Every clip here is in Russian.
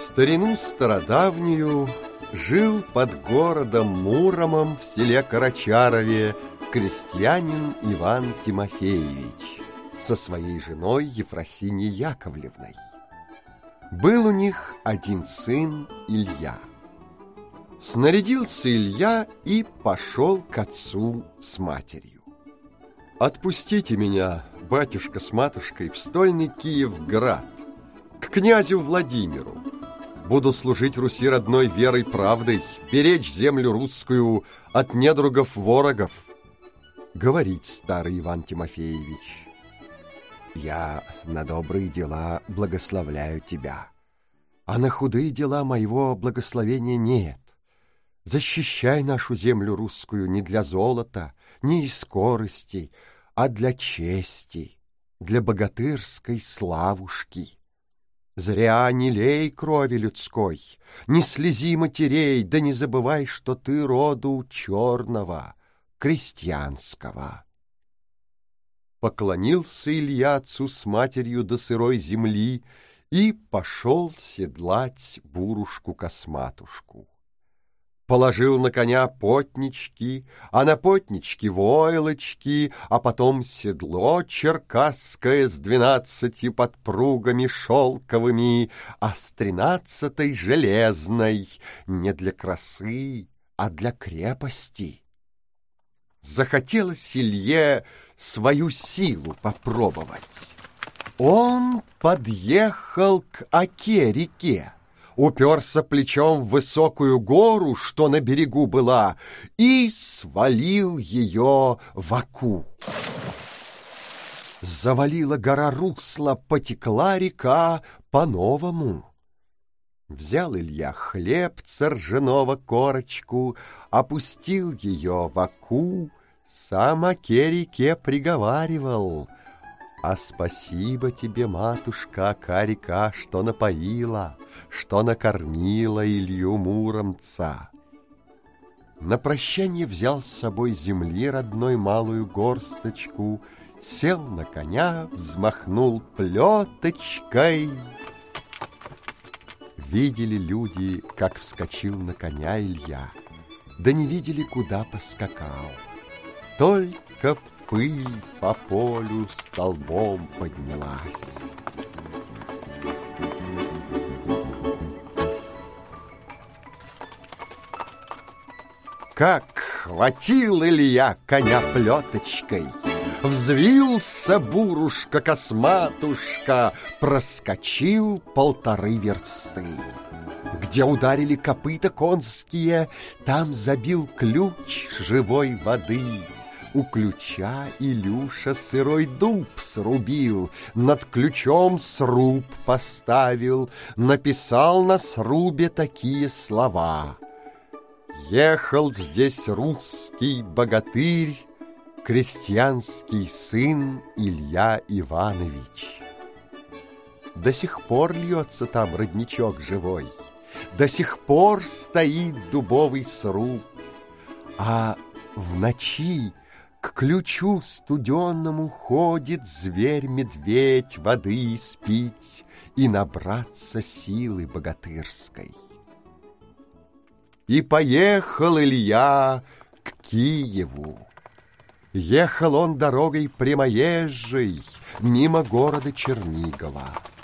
старину стародавнюю жил под городом Муромом в селе Карачарове крестьянин Иван Тимофеевич со своей женой Ефросиньей Яковлевной. Был у них один сын Илья. Снарядился Илья и пошел к отцу с матерью. «Отпустите меня, батюшка с матушкой, в стольный Киевград, к князю Владимиру. Буду служить Руси родной верой правдой, беречь землю русскую от недругов-ворогов», — говорит старый Иван Тимофеевич. «Я на добрые дела благословляю тебя, а на худые дела моего благословения нет. Защищай нашу землю русскую не для золота, не из скорости, а для чести, для богатырской славушки. Зря не лей крови людской, не слези матерей, да не забывай, что ты роду черного, крестьянского». Поклонился Илья отцу с матерью до сырой земли и пошел седлать бурушку-косматушку. Положил на коня потнички, а на потнички войлочки, а потом седло черкасское с 12 подпругами шелковыми, а с 13 железной, не для красы, а для крепости. Захотелось Илье свою силу попробовать. Он подъехал к Оке-реке, уперся плечом в высокую гору, что на берегу была, и свалил ее в Оку. Завалила гора русло, потекла река по-новому. Взял Илья хлебца ржаного корочку, опустил ее в Оку, сам Оке-реке приговаривал: «А спасибо тебе, матушка, Ока-река, что напоила, что накормила Илью Муромца». На прощание взял с собой земли родной малую горсточку, сел на коня, взмахнул плеточкой. Видели люди, как вскочил на коня Илья, да не видели, куда поскакал. Только пыль по полю столбом поднялась. Как хватил Илья коня плеточкой, взвился бурушка-косматушка, проскочил 1,5 версты. Где ударили копыта конские, там забил ключ живой воды. У ключа Илюша сырой дуб срубил, над ключом сруб поставил, написал на срубе такие слова: «Ехал здесь русский богатырь, крестьянский сын Илья Иванович». До сих пор льется там родничок живой, до сих пор стоит дубовый сруб, а в ночи к ключу студенному ходит зверь-медведь воды испить и набраться силы богатырской. И поехал Илья к Киеву. Ехал он дорогой прямоезжей мимо города Чернигова.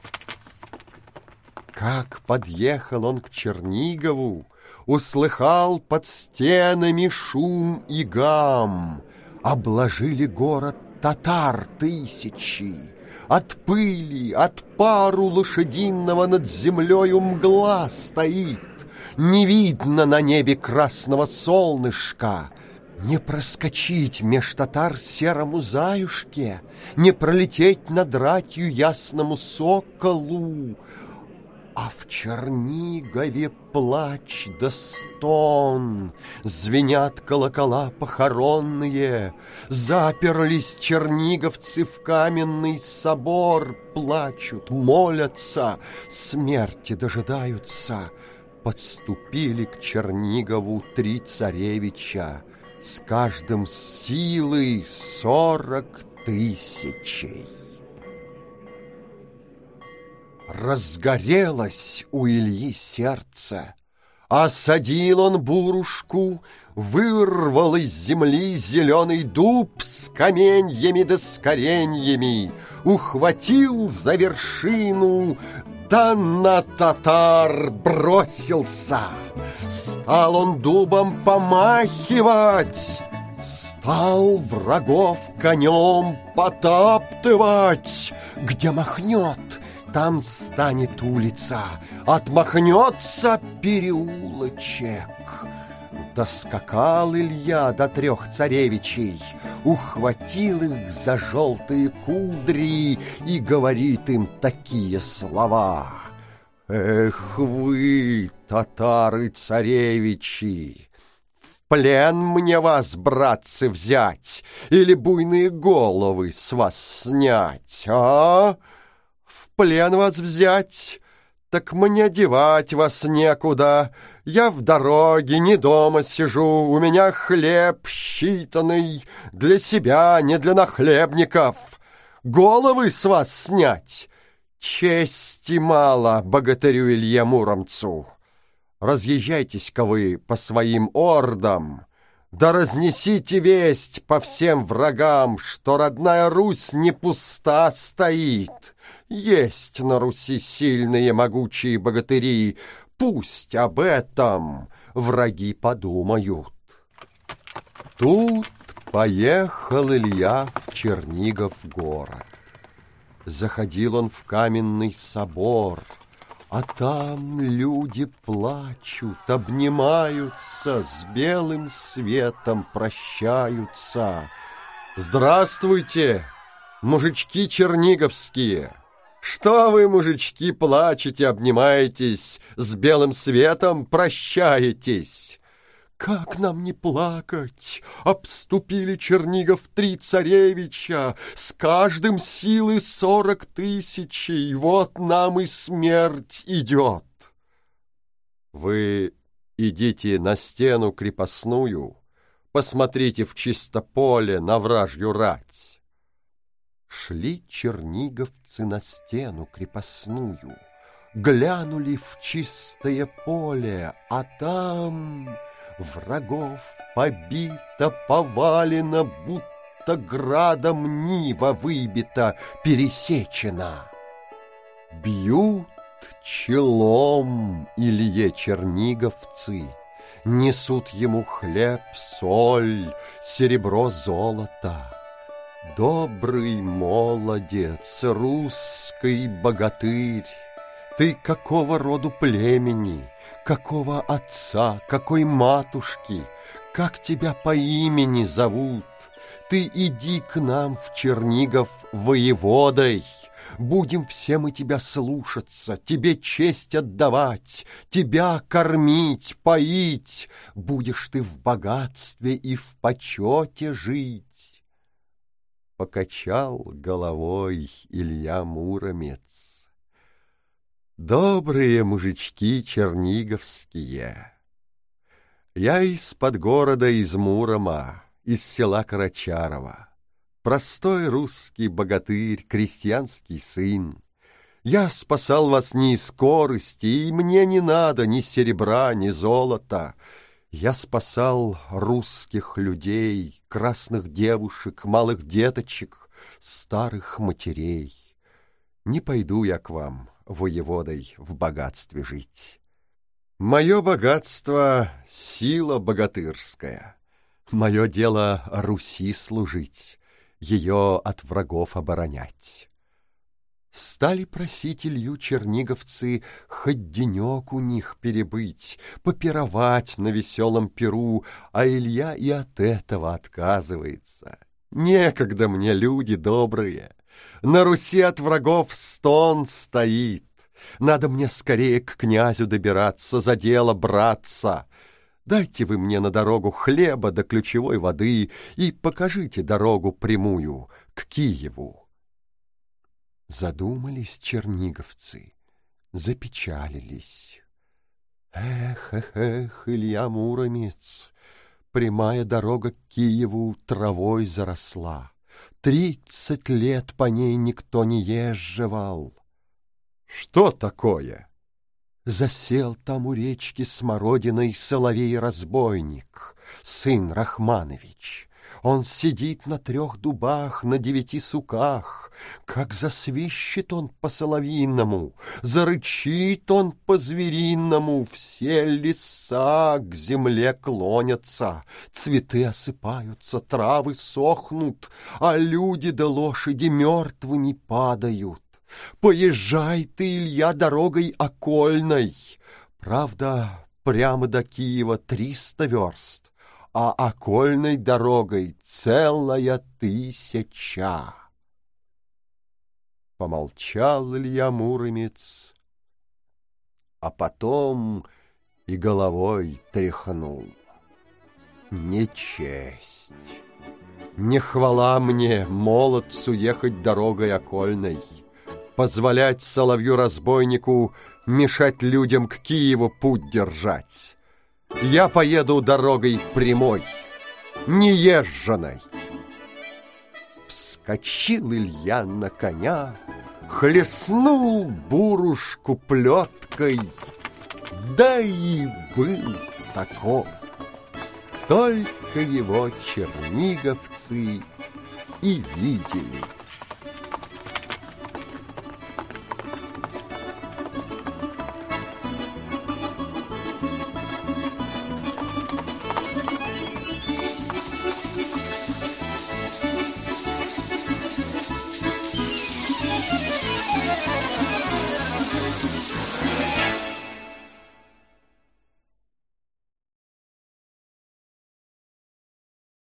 Как подъехал он к Чернигову, услыхал под стенами шум и гам. Обложили город татар тысячи. От пыли, от пару лошадиного над землею мгла стоит. Не видно на небе красного солнышка. Не проскочить меж татар серому заюшке, не пролететь над ратью ясному соколу. А в Чернигове плач да стон, звенят колокола похоронные, заперлись черниговцы в каменный собор, плачут, молятся, смерти дожидаются. Подступили к Чернигову 3 царевича, с каждым силы 40 000. Разгорелось у Ильи сердце. Осадил он бурушку, вырвал из земли зеленый дуб с каменьями да с кореньями, ухватил за вершину, да на татар бросился. Стал он дубом помахивать, стал врагов конем потаптывать. Где махнет, там станет улица, отмахнется переулочек. Доскакал Илья до 3 царевичей, ухватил их за желтые кудри и говорит им такие слова: «Эх вы, татары-царевичи! В плен мне вас, братцы, взять или буйные головы с вас снять, а? В плен вас взять, так мне девать вас некуда. Я в дороге, не дома сижу, у меня хлеб считанный, для себя, не для нахлебников. Головы с вас снять? Чести мало богатырю Илье Муромцу. Разъезжайтесь-ка вы по своим ордам, да разнесите весть по всем врагам, что родная Русь не пуста стоит. Есть на Руси сильные могучие богатыри, пусть об этом враги подумают». Тут поехал Илья в Чернигов город. Заходил он в каменный собор, а там люди плачут, обнимаются, с белым светом прощаются. «Здравствуйте, мужички черниговские! Что вы, мужички, плачете, обнимаетесь, с белым светом прощаетесь?» «Как нам не плакать? Обступили Чернигов 3 царевича, с каждым силы 40 000, вот нам и смерть идет». «Вы идите на стену крепостную, посмотрите в чистополе на вражью рать». Шли черниговцы на стену крепостную, глянули в чистое поле, а там врагов побито, повалено, будто градом нива выбита, пересечена. Бьют челом Илье черниговцы, несут ему хлеб, соль, серебро, золото. Добрый молодец, русский богатырь, ты какого роду племени, какого отца, какой матушки, как тебя по имени зовут? Ты иди к нам в Чернигов воеводой, будем все мы тебя слушаться, тебе честь отдавать, тебя кормить, поить, будешь ты в богатстве и в почете жить. Покачал головой Илья Муромец. Добрые мужички черниговские! Я из-под города, из Мурома, из села Карачарова, простой русский богатырь, крестьянский сын. Я спасал вас не из корысти, и мне не надо ни серебра, ни золота. Я спасал русских людей, красных девушек, малых деточек, старых матерей. Не пойду я к вам, воеводой, в богатстве жить. Мое богатство — сила богатырская. Мое дело Руси служить, ее от врагов оборонять. Стали просить Илью черниговцы хоть денек у них перебыть, попировать на веселом пиру, а Илья и от этого отказывается. Некогда мне, люди добрые, на Руси от врагов стон стоит. Надо мне скорее к князю добираться, за дело браться. Дайте вы мне на дорогу хлеба до ключевой воды и покажите дорогу прямую к Киеву. Задумались черниговцы, запечалились. Эх, эх, эх, Илья Муромец, прямая дорога к Киеву травой заросла. 30 лет по ней никто не езживал. Что такое? Засел там у речки Смородиной соловей-разбойник, сын Рахманович. Он сидит на 3 дубах, на 9 суках. Как засвищет он по-соловьиному, зарычит он по-звериному, все леса к земле клонятся, цветы осыпаются, травы сохнут, а люди да лошади мертвыми падают. Поезжай ты, Илья, дорогой окольной. Правда, прямо до Киева 300 верст, а окольной дорогой 1000. Помолчал Илья Муромец, а потом и головой тряхнул. Не честь, не хвала мне, молодцу, ехать дорогой окольной, позволять соловью-разбойнику мешать людям к Киеву путь держать. Я поеду дорогой прямой, неезженной. Вскочил Илья на коня, хлестнул бурушку плеткой, да и был таков. Только его черниговцы и видели.